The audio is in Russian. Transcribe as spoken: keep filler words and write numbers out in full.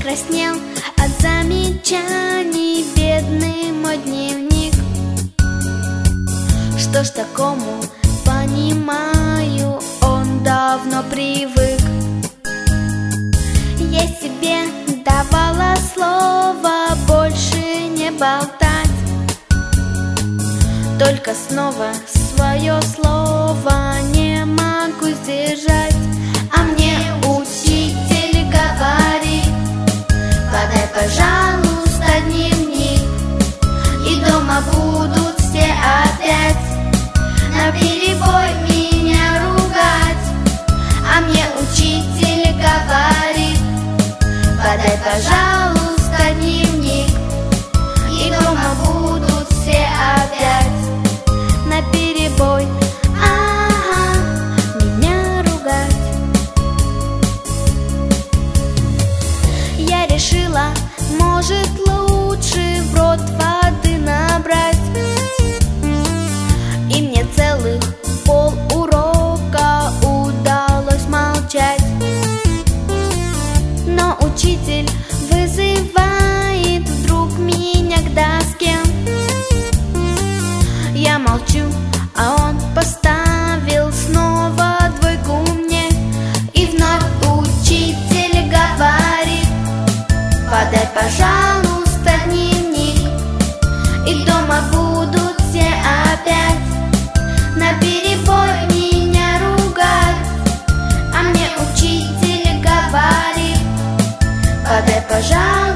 покраснел от замечаний бедный мой дневник. Что ж такому, понимаю, он давно привык. Я себе давала слово больше не болтать, только снова свое слово не могу сдержать. А мне учитель говорит: подай, пожалуйста, дневник, и дома будут все опять наперебой меня ругать. А мне учитель говорит: подай, пожалуйста, дневник, и дома будут все опять наперебой, ага, меня ругать. Я решила, может, лучше в рот воды набрать, и мне целых полурока удалось молчать. Но учитель вызывает вдруг меня к доске. Я молчу, а он поставил снова двойку мне. И вновь учитель говорит: подай, пожалуйста, дневник, и дома будут все опять наперебой меня ругать. А мне учитель говорит: подай, пожалуйста,